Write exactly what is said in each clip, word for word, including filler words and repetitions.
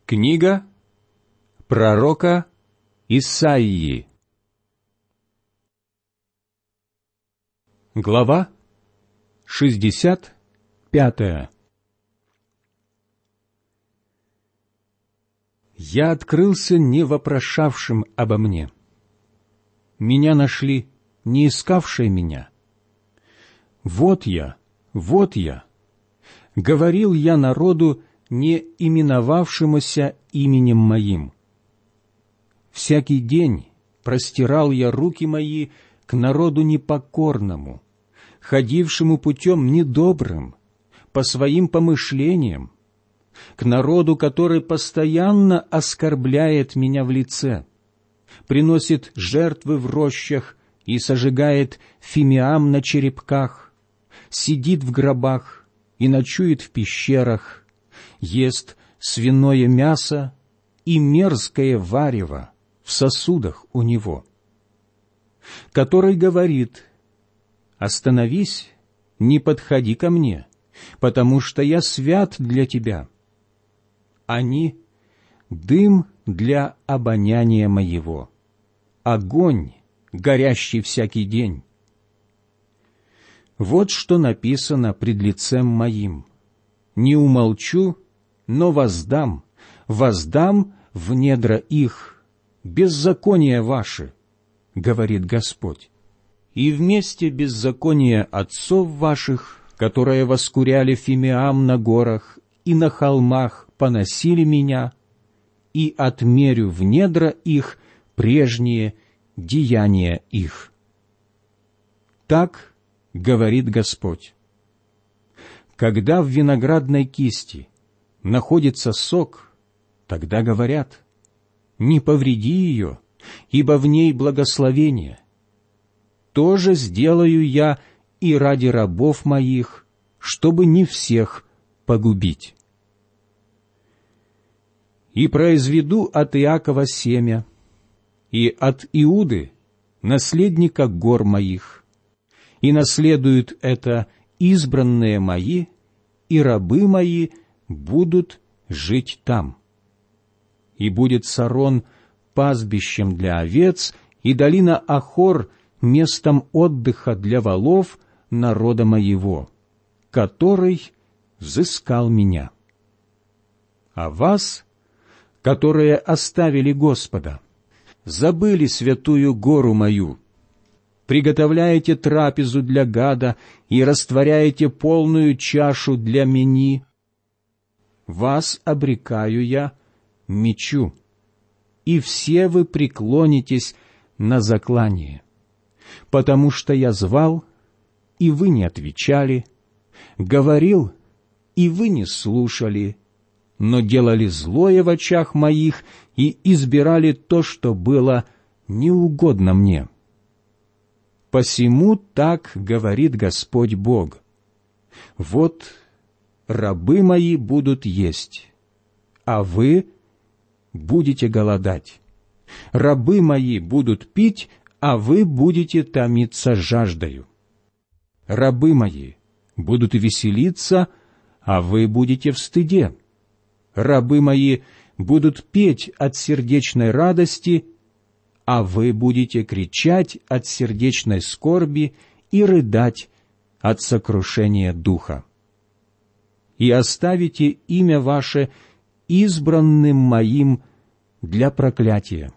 Книга пророка Исаии. Глава шестьдесят пятая. Я открылся не вопрошавшим обо мне. Меня нашли, не искавшие меня. Вот я, вот я. Говорил я народу, не именовавшемуся именем моим. Всякий день простирал я руки мои к народу непокорному, ходившему путем недобрым, по своим помышлениям, к народу, который постоянно оскорбляет меня в лице, приносит жертвы в рощах и сожигает фимиам на черепках, сидит в гробах и ночует в пещерах, ест свиное мясо и мерзкое варево в сосудах у него, который говорит: «Остановись, не подходи ко мне, потому что я свят для тебя». Они — дым для обоняния моего, огонь, горящий всякий день. Вот что написано пред лицем моим: не умолчу, но воздам, воздам в недра их, беззакония ваши, говорит Господь. И вместе беззакония отцов ваших, которые воскуряли фимиам на горах и на холмах, поносили меня, и отмерю в недра их прежние деяния их. Так говорит Господь. Когда в виноградной кисти находится сок, тогда говорят: не повреди ее, ибо в ней благословение. То же сделаю я и ради рабов моих, чтобы не всех погубить. И произведу от Иакова семя, и от Иуды наследника гор моих, и наследуют это избранные мои, и рабы мои будут жить там. И будет Сарон пастбищем для овец, и долина Ахор местом отдыха для волов народа моего, который взыскал меня. А вас, которые оставили Господа, забыли святую гору мою, приготовляете трапезу для гада и растворяете полную чашу для мени, вас обрекаю я мечу, и все вы преклонитесь на заклание, потому что я звал, и вы не отвечали, говорил, и вы не слушали, но делали злое в очах моих и избирали то, что было неугодно мне. Посему так говорит Господь Бог: вот рабы мои будут есть, а вы будете голодать. Рабы мои будут пить, а вы будете томиться жаждою. Рабы мои будут веселиться, а вы будете в стыде. Рабы мои будут петь от сердечной радости, а вы будете кричать от сердечной скорби и рыдать от сокрушения духа. И оставите имя ваше избранным моим для проклятия.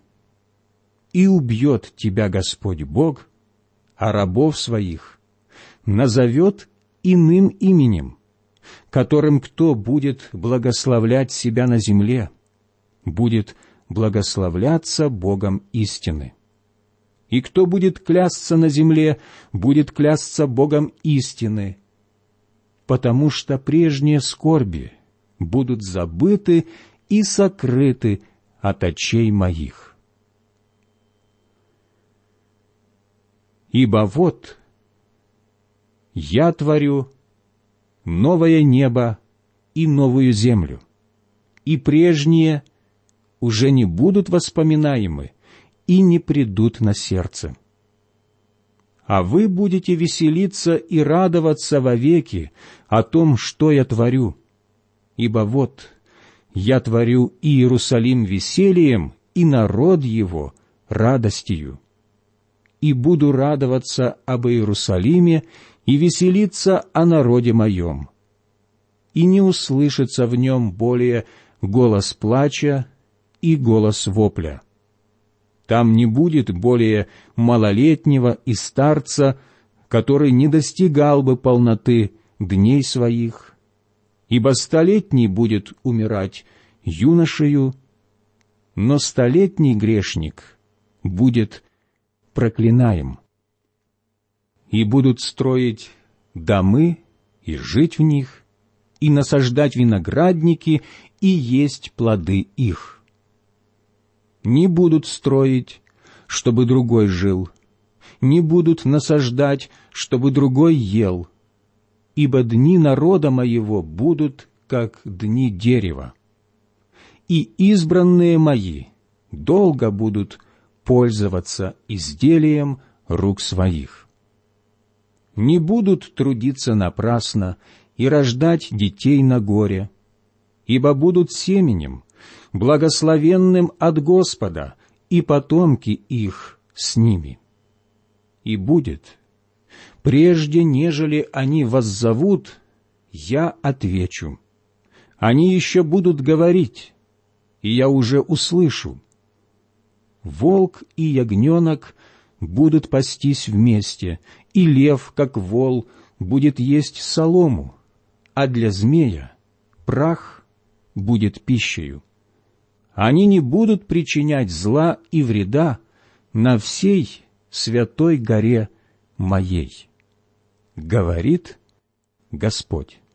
И убьет тебя Господь Бог, а рабов своих назовет иным именем, которым кто будет благословлять себя на земле, будет благословляться Богом истины. И кто будет клясться на земле, будет клясться Богом истины, потому что прежние скорби будут забыты и сокрыты от очей моих. Ибо вот я творю новое небо и новую землю, и прежние уже не будут воспоминаемы и не придут на сердце. А вы будете веселиться и радоваться вовеки о том, что я творю, ибо вот Я творю Иерусалим весельем, и народ его радостью. И буду радоваться об Иерусалиме и веселиться о народе моем. И не услышится в нем более голос плача и голос вопля. Там не будет более малолетнего и старца, который не достигал бы полноты дней своих, ибо столетний будет умирать юношею, но столетний грешник будет проклинаем. И будут строить домы и жить в них, и насаждать виноградники и есть плоды их. Не будут строить, чтобы другой жил, не будут насаждать, чтобы другой ел, ибо дни народа моего будут, как дни дерева, и избранные мои долго будут пользоваться изделием рук своих. Не будут трудиться напрасно и рождать детей на горе, ибо будут семенем, благословенным от Господа, и потомки их с ними. И будет, прежде нежели они воззовут, я отвечу. Они еще будут говорить, и я уже услышу. Волк и ягненок будут пастись вместе, и лев, как вол, будет есть солому, а для змея прах будет пищею. Они не будут причинять зла и вреда на всей святой горе моей, говорит Господь.